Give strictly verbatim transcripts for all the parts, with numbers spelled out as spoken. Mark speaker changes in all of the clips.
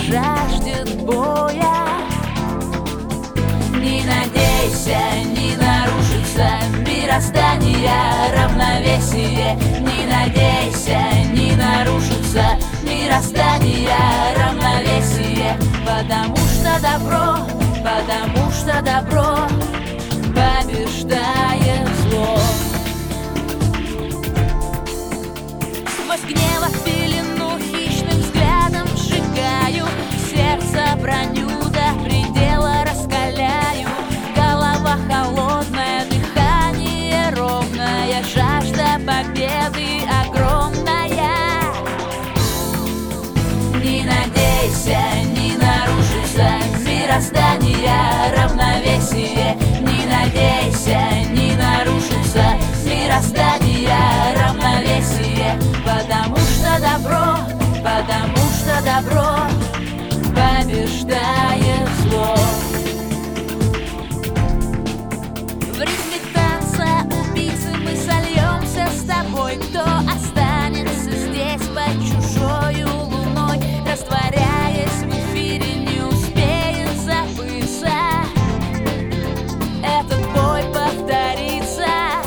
Speaker 1: жаждет боя. Не надейся, не нарушится мироздание, равновесие. Не надейся, не нарушится мироздание, равновесие. Потому что добро, потому что добро побеждает зло. Сквозь гнева пелену хищным взглядом сжигаю, сердце броню до предела раскаляю. Голова холодная, дыхание ровное, жажда победы огромная. Не надейся, не нарушится мироздание, равновесие. Не надейся, не нарушится мироздание, равновесие. Потому что добро, потому что добро побеждает зло. В ритме танца убийцы мы сольемся с тобой. Кто останется здесь под чужою луной, растворяясь в эфире, не успеет забыться. Этот бой повторится.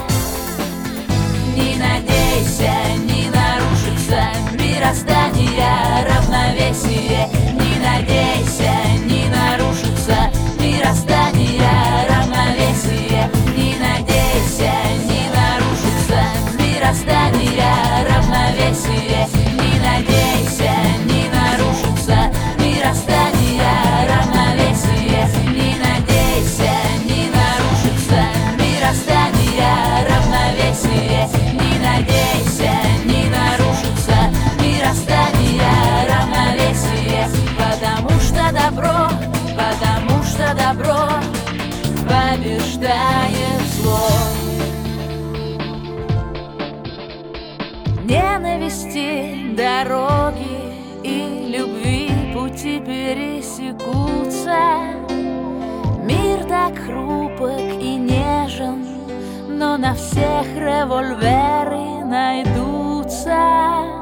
Speaker 1: Не надейся, не нарушится мироздание, равновесие. Не надейся, не нарушится мироздание, равновесие. Не надейся, не нарушится мироздание, равновесие. Не надейся, не нарушится мироздание, равновесие. Не надейся, не нарушится мироздание, равновесие. Не надейся, не нарушится мироздание, равновесие. Потому что добро, потому что добро побеждает зло. Ненависти дороги и любви пути пересекутся. Мир так хрупок и нежен, но на всех револьверы найдутся.